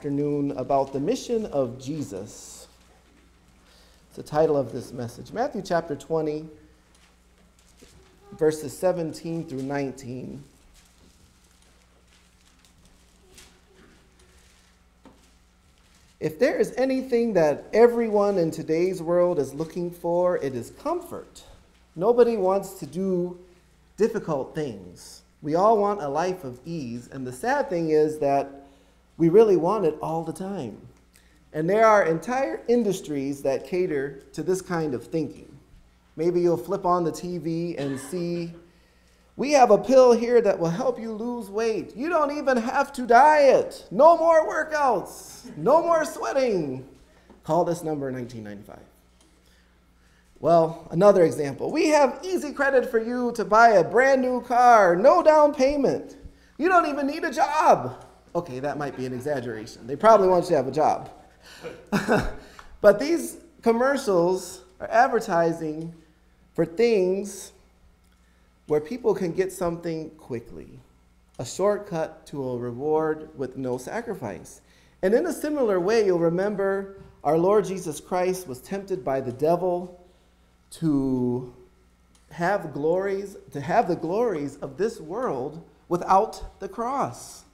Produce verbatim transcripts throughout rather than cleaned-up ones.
Afternoon about the mission of Jesus. It's the title of this message. Matthew chapter twenty, verses seventeen through nineteen. If there is anything that everyone in today's world is looking for, it is comfort. Nobody wants to do difficult things. We all want a life of ease, and the sad thing is that we really want it all the time. And there are entire industries that cater to this kind of thinking. Maybe you'll flip on the T V and see, we have a pill here that will help you lose weight. You don't even have to diet. No more workouts. No more sweating. Call this number nineteen ninety-five. Well, another example. We have easy credit for you to buy a brand new car. No down payment. You don't even need a job. Okay, that might be an exaggeration. They probably want you to have a job. But these commercials are advertising for things where people can get something quickly, a shortcut to a reward with no sacrifice. And in a similar way, you'll remember our Lord Jesus Christ was tempted by the devil to have glories, to have the glories of this world without the cross.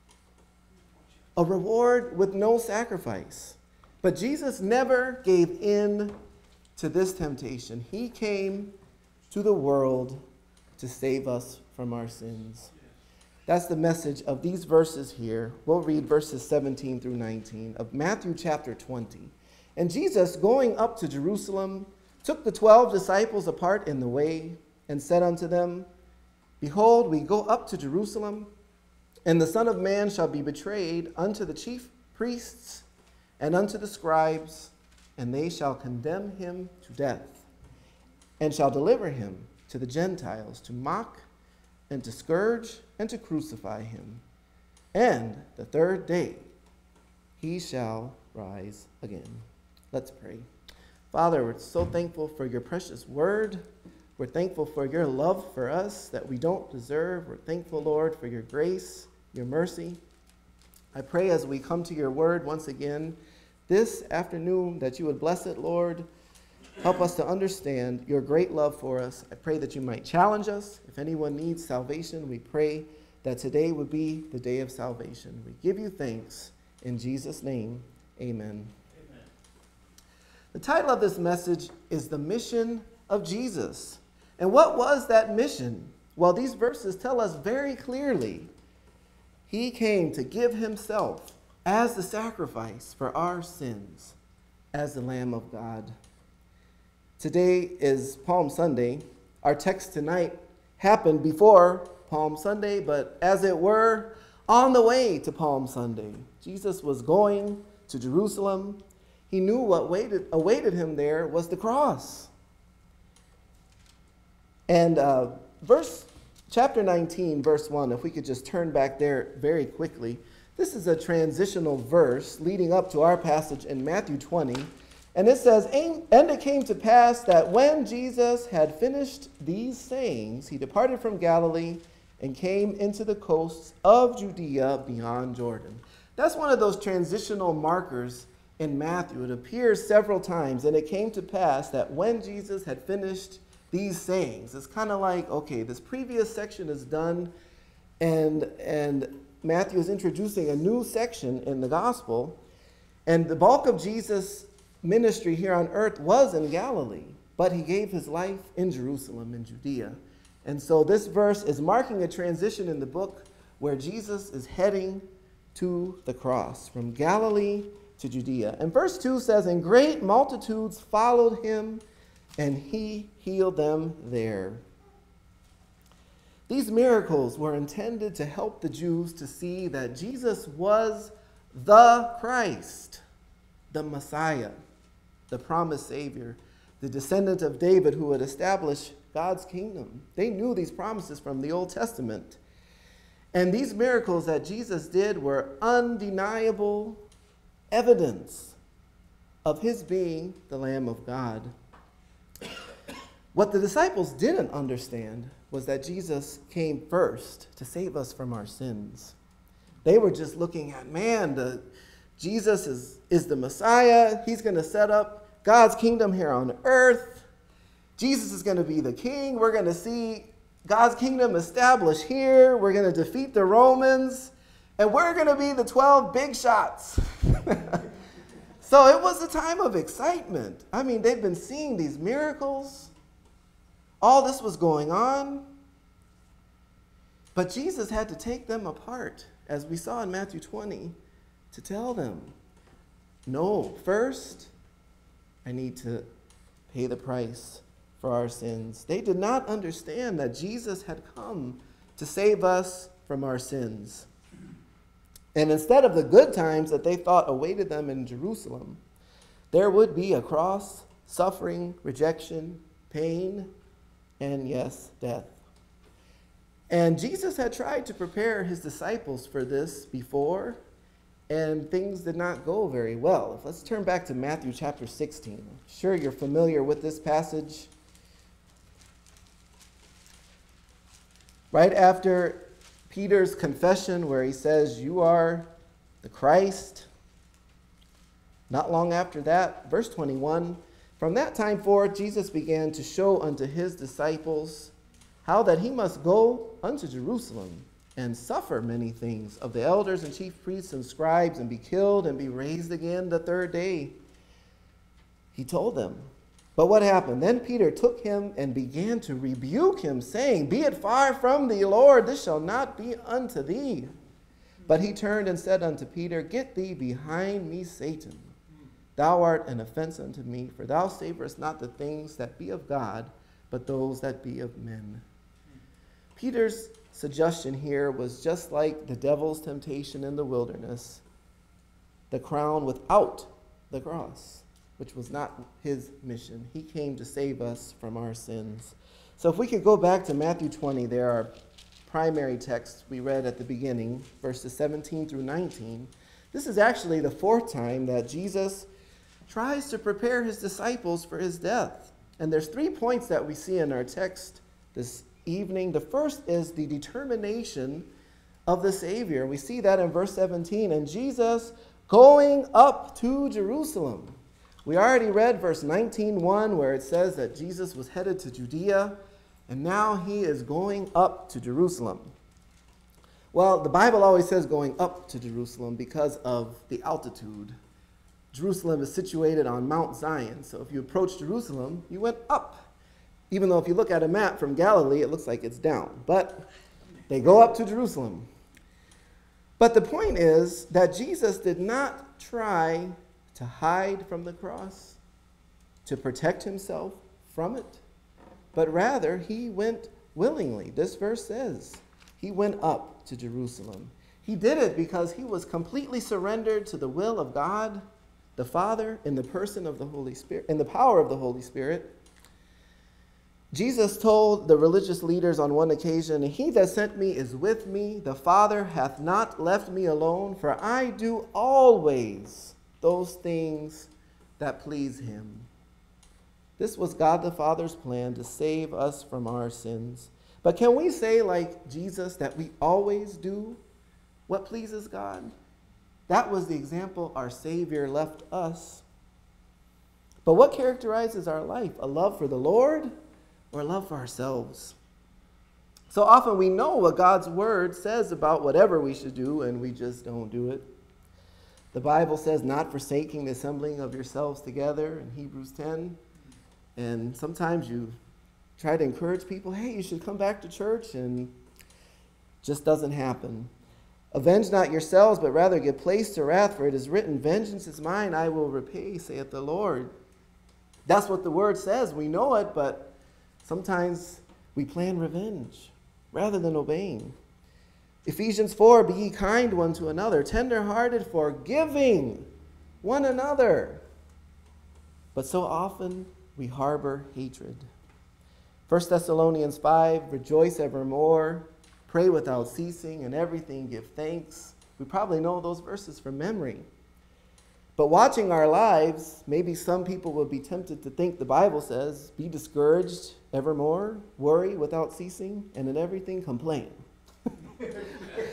A reward with no sacrifice. But Jesus never gave in to this temptation. He came to the world to save us from our sins. That's the message of these verses here. We'll read verses seventeen through nineteen of Matthew chapter twenty. And Jesus, going up to Jerusalem, took the twelve disciples apart in the way and said unto them, Behold, we go up to Jerusalem, and the Son of Man shall be betrayed unto the chief priests and unto the scribes, and they shall condemn him to death, and shall deliver him to the Gentiles to mock and to scourge and to crucify him. And the third day he shall rise again. Let's pray. Father, we're so thankful for your precious word. We're thankful for your love for us that we don't deserve. We're thankful, Lord, for your grace, your mercy. I pray as we come to your word once again this afternoon that you would bless it, Lord. Help us to understand your great love for us. I pray that you might challenge us. If anyone needs salvation, we pray that today would be the day of salvation. We give you thanks. In Jesus' name, amen. Amen. The title of this message is The Mission of Jesus. And what was that mission? Well, these verses tell us very clearly. He came to give himself as the sacrifice for our sins, as the Lamb of God. Today is Palm Sunday. Our text tonight happened before Palm Sunday, but as it were, on the way to Palm Sunday. Jesus was going to Jerusalem. He knew what waited, awaited him there was the cross. And uh, verse Chapter nineteen, verse one, if we could just turn back there very quickly. This is a transitional verse leading up to our passage in Matthew twenty. And it says, And it came to pass that when Jesus had finished these sayings, he departed from Galilee and came into the coasts of Judea beyond Jordan. That's one of those transitional markers in Matthew. It appears several times. And it came to pass that when Jesus had finished these sayings, it's kind of like, okay, this previous section is done, and, and Matthew is introducing a new section in the gospel, and the bulk of Jesus' ministry here on earth was in Galilee, but he gave his life in Jerusalem, in Judea. And so this verse is marking a transition in the book where Jesus is heading to the cross, from Galilee to Judea. And verse two says, And great multitudes followed him, and he healed them there. These miracles were intended to help the Jews to see that Jesus was the Christ, the Messiah, the promised Savior, the descendant of David who would establish God's kingdom. They knew these promises from the Old Testament. And these miracles that Jesus did were undeniable evidence of his being the Lamb of God. What the disciples didn't understand was that Jesus came first to save us from our sins. They were just looking at, man, the, Jesus is, is the Messiah. He's going to set up God's kingdom here on earth. Jesus is going to be the king. We're going to see God's kingdom established here. We're going to defeat the Romans. And we're going to be the twelve big shots. So it was a time of excitement. I mean, they've been seeing these miracles. All this was going on. But Jesus had to take them apart, as we saw in Matthew twenty, to tell them, no, first, I need to pay the price for our sins. They did not understand that Jesus had come to save us from our sins. And instead of the good times that they thought awaited them in Jerusalem, there would be a cross, suffering, rejection, pain, and yes, death. And Jesus had tried to prepare his disciples for this before, and things did not go very well. Let's turn back to Matthew chapter sixteen. I'm sure you're familiar with this passage. Right after Peter's confession where he says, you are the Christ. Not long after that, verse twenty-one, from that time forth, Jesus began to show unto his disciples how that he must go unto Jerusalem and suffer many things of the elders and chief priests and scribes and be killed and be raised again the third day. He told them. But what happened? Then Peter took him and began to rebuke him, saying, be it far from thee, Lord, this shall not be unto thee. But he turned and said unto Peter, get thee behind me, Satan. Thou art an offense unto me, for thou savorest not the things that be of God, but those that be of men. Peter's suggestion here was just like the devil's temptation in the wilderness, the crown without the cross, which was not his mission. He came to save us from our sins. So if we could go back to Matthew twenty, there are primary texts we read at the beginning, verses seventeen through nineteen. This is actually the fourth time that Jesus tries to prepare his disciples for his death. And there's three points that we see in our text this evening. The first is the determination of the Savior. We see that in verse seventeen. And Jesus going up to Jerusalem. We already read verse nineteen one, where it says that Jesus was headed to Judea, and now he is going up to Jerusalem. Well, the Bible always says going up to Jerusalem because of the altitude. Jerusalem is situated on Mount Zion, so if you approach Jerusalem, you went up. Even though if you look at a map from Galilee, it looks like it's down. But they go up to Jerusalem. But the point is that Jesus did not try to hide from the cross, to protect himself from it, but rather he went willingly. This verse says he went up to Jerusalem. He did it because he was completely surrendered to the will of God, the Father, in the person of the Holy Spirit, in the power of the Holy Spirit. Jesus told the religious leaders on one occasion, he that sent me is with me. The Father hath not left me alone, for I do always those things that please him. This was God the Father's plan to save us from our sins. But can we say, like Jesus, that we always do what pleases God? That was the example our Savior left us. But what characterizes our life? A love for the Lord or a love for ourselves? So often we know what God's word says about whatever we should do, and we just don't do it. The Bible says not forsaking the assembling of yourselves together in Hebrews ten. And sometimes you try to encourage people, hey, you should come back to church, and it just doesn't happen. Avenge not yourselves, but rather give place to wrath, for it is written, vengeance is mine, I will repay, saith the Lord. That's what the word says. We know it, but sometimes we plan revenge rather than obeying. Ephesians four, be ye kind one to another, tender-hearted, forgiving one another. But so often we harbor hatred. First Thessalonians five, rejoice evermore, pray without ceasing, and everything give thanks. We probably know those verses from memory. But watching our lives, maybe some people will be tempted to think the Bible says, be discouraged evermore, worry without ceasing, and in everything complain.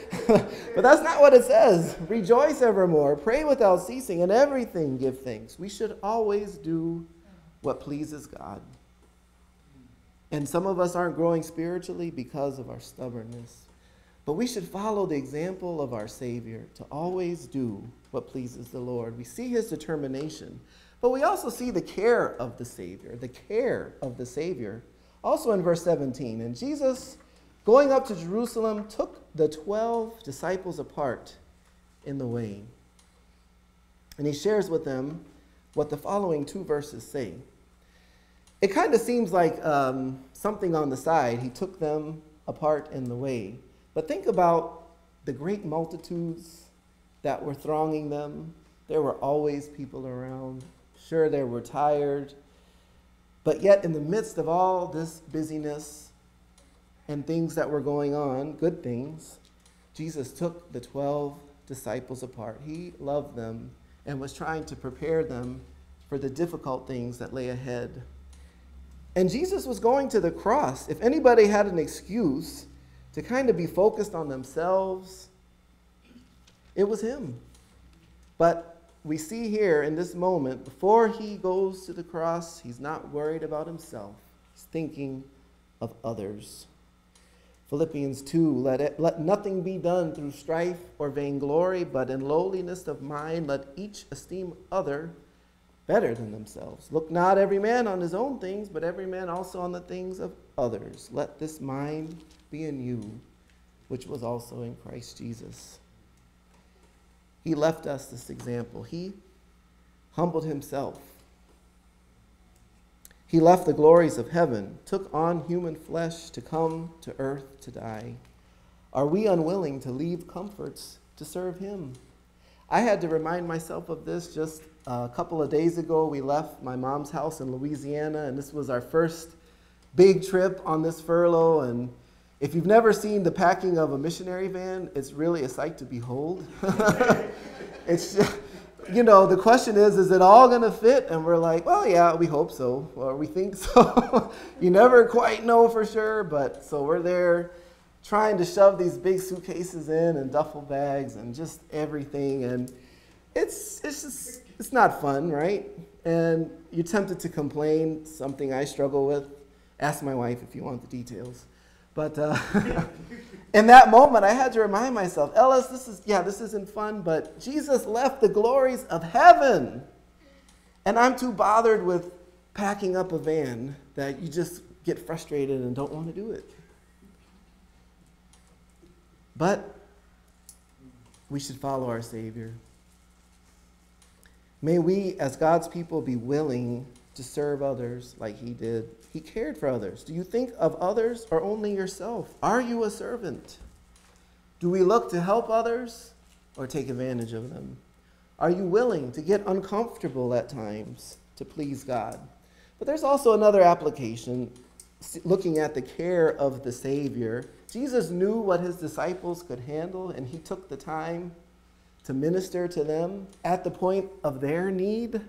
But that's not what it says. Rejoice evermore, pray without ceasing, and everything give thanks. We should always do what pleases God. And some of us aren't growing spiritually because of our stubbornness. But we should follow the example of our Savior to always do what pleases the Lord. We see his determination, but we also see the care of the Savior, the care of the Savior. Also in verse seventeen, and Jesus, going up to Jerusalem, took the twelve disciples apart in the way. And he shares with them what the following two verses say. It kind of seems like um, something on the side. He took them apart in the way. But think about the great multitudes that were thronging them. There were always people around. Sure, they were tired. But yet, in the midst of all this busyness and things that were going on, good things, Jesus took the twelve disciples apart. He loved them and was trying to prepare them for the difficult things that lay ahead. And Jesus was going to the cross. If anybody had an excuse to kind of be focused on themselves, it was him. But we see here in this moment, before he goes to the cross, he's not worried about himself. He's thinking of others. Philippians two, let, it, let nothing be done through strife or vainglory, but in lowliness of mind, let each esteem other better than themselves. Look not every man on his own things, but every man also on the things of others. Let this mind be in you, which was also in Christ Jesus. He left us this example. He humbled himself. He left the glories of heaven, took on human flesh to come to earth to die. Are we unwilling to leave comforts to serve him? I had to remind myself of this just a couple of days ago. We left my mom's house in Louisiana, and this was our first big trip on this furlough. And if you've never seen the packing of a missionary van, it's really a sight to behold. It's just, you know, the question is, is it all going to fit? And we're like, well, yeah, we hope so, or we think so. You never quite know for sure, but so we're there trying to shove these big suitcases in and duffel bags and just everything. And it's, it's just, it's not fun, right? And you're tempted to complain, something I struggle with. Ask my wife if you want the details. But uh, in that moment, I had to remind myself, Ellis, this is, yeah, this isn't fun, but Jesus left the glories of heaven. And I'm too bothered with packing up a van that you just get frustrated and don't want to do it. But we should follow our Savior. May we, as God's people, be willing to serve others like he did. He cared for others. Do you think of others or only yourself? Are you a servant? Do we look to help others or take advantage of them? Are you willing to get uncomfortable at times to please God? But there's also another application, looking at the care of the Savior. Jesus knew what his disciples could handle, and he took the time to minister to them at the point of their need.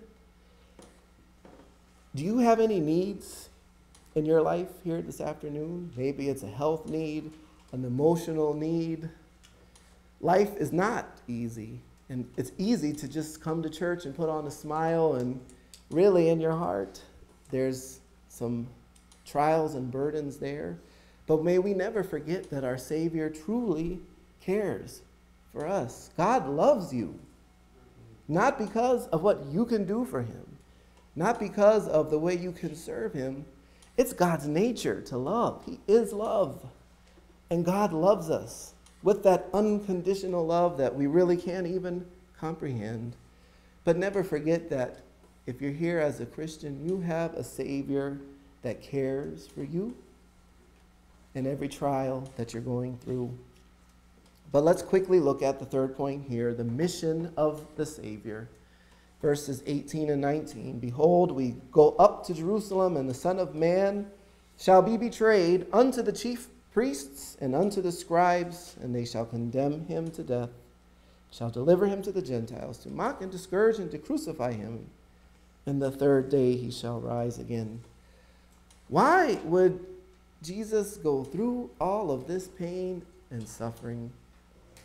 Do you have any needs in your life here this afternoon? Maybe it's a health need, an emotional need. Life is not easy, and it's easy to just come to church and put on a smile, and really in your heart there's some trials and burdens there. But may we never forget that our Savior truly cares for us. God loves you, not because of what you can do for him, not because of the way you can serve him. It's God's nature to love. He is love. And God loves us with that unconditional love that we really can't even comprehend. But never forget that if you're here as a Christian, you have a Savior that cares for you in every trial that you're going through. But let's quickly look at the third point here, the mission of the Savior. Verses eighteen and nineteen, behold, we go up to Jerusalem, and the Son of Man shall be betrayed unto the chief priests and unto the scribes, and they shall condemn him to death, shall deliver him to the Gentiles, to mock and to scourge and to crucify him. And the third day he shall rise again. Why would Jesus go through all of this pain and suffering?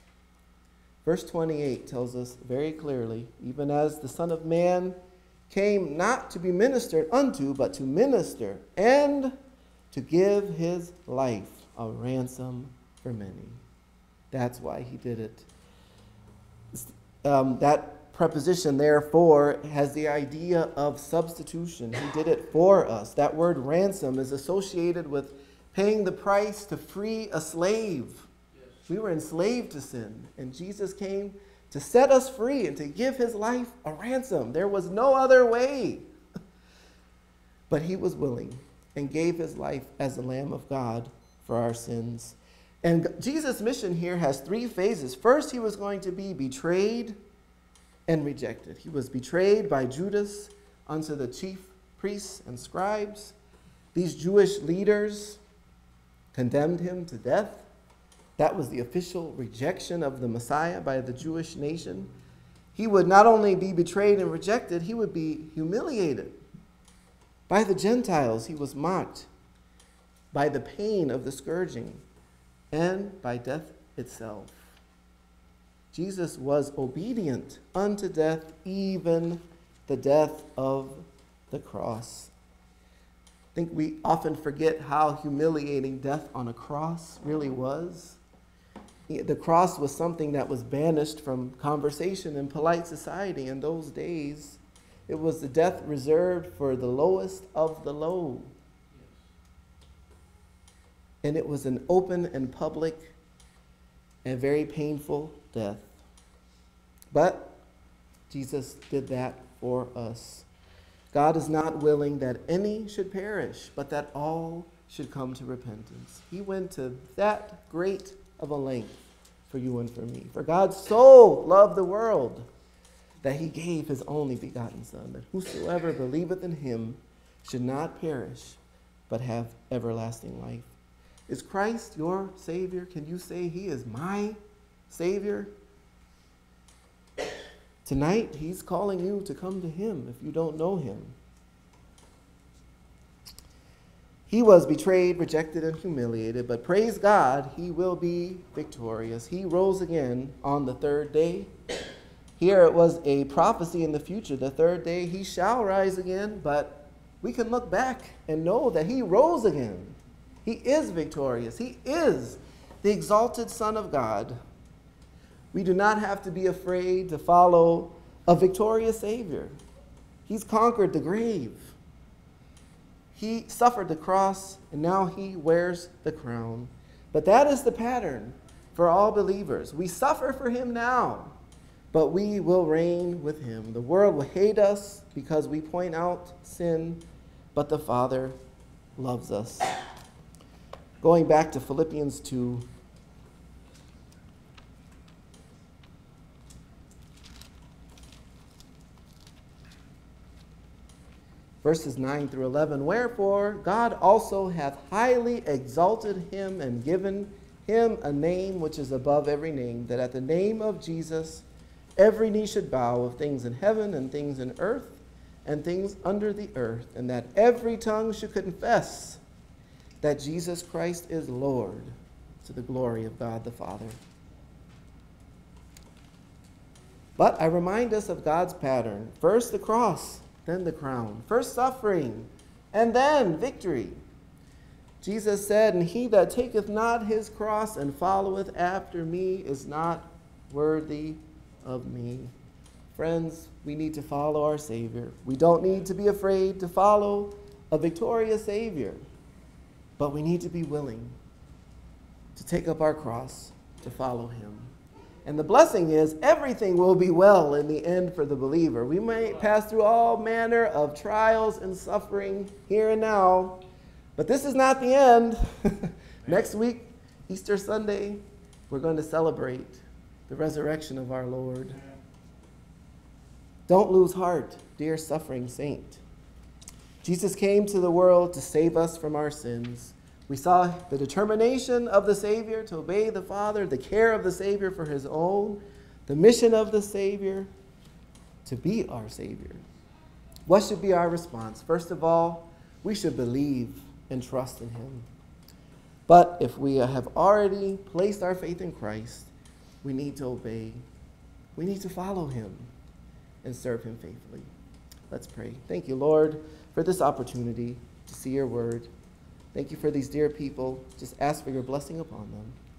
Verse twenty-eight tells us very clearly, even as the Son of Man came not to be ministered unto, but to minister and to give his life a ransom for many. That's why he did it. Um, that preposition, therefore, has the idea of substitution. He did it for us. That word ransom is associated with paying the price to free a slave. Yes. We were enslaved to sin, and Jesus came to set us free and to give his life a ransom. There was no other way. But he was willing and gave his life as the Lamb of God for our sins. And Jesus' mission here has three phases. First, he was going to be betrayed and rejected. He was betrayed by Judas unto the chief priests and scribes. These Jewish leaders condemned him to death. That was the official rejection of the Messiah by the Jewish nation. He would not only be betrayed and rejected, he would be humiliated. By the Gentiles, he was mocked by the pain of the scourging and by death itself. Jesus was obedient unto death, even the death of the cross. I think we often forget how humiliating death on a cross really was. The cross was something that was banished from conversation in polite society in those days. It was the death reserved for the lowest of the low. And it was an open and public and very painful death. But Jesus did that for us. God is not willing that any should perish, but that all should come to repentance. He went to that great of a length for you and for me. For God so loved the world that he gave his only begotten Son, that whosoever believeth in him should not perish, but have everlasting life. Is Christ your Savior? Can you say he is my Savior? Tonight, he's calling you to come to him if you don't know him. He was betrayed, rejected, and humiliated, but praise God, he will be victorious. He rose again on the third day. Here it was a prophecy in the future. The third day he shall rise again, but we can look back and know that he rose again. He is victorious. He is the exalted Son of God. We do not have to be afraid to follow a victorious Savior. He's conquered the grave. He suffered the cross, and now he wears the crown. But that is the pattern for all believers. We suffer for him now, but we will reign with him. The world will hate us because we point out sin, but the Father loves us. Going back to Philippians two, verses nine through eleven, wherefore God also hath highly exalted him and given him a name which is above every name, that at the name of Jesus every knee should bow, of things in heaven and things in earth and things under the earth, and that every tongue should confess that Jesus Christ is Lord, to the glory of God the Father. But I remind us of God's pattern. First the cross, then the crown. First suffering, and then victory. Jesus said, and he that taketh not his cross and followeth after me is not worthy of me. Friends, we need to follow our Savior. We don't need to be afraid to follow a victorious Savior, but we need to be willing to take up our cross to follow him. And the blessing is everything will be well in the end for the believer. We may pass through all manner of trials and suffering here and now, but this is not the end. Next week, Easter Sunday, we're going to celebrate the resurrection of our Lord. Don't lose heart, dear suffering saint. Jesus came to the world to save us from our sins. We saw the determination of the Savior to obey the Father, the care of the Savior for his own, the mission of the Savior to be our Savior. What should be our response? First of all, we should believe and trust in him. But if we have already placed our faith in Christ, we need to obey. We need to follow him and serve him faithfully. Let's pray. Thank you, Lord, for this opportunity to see your word. Thank you for these dear people. Just ask for your blessing upon them.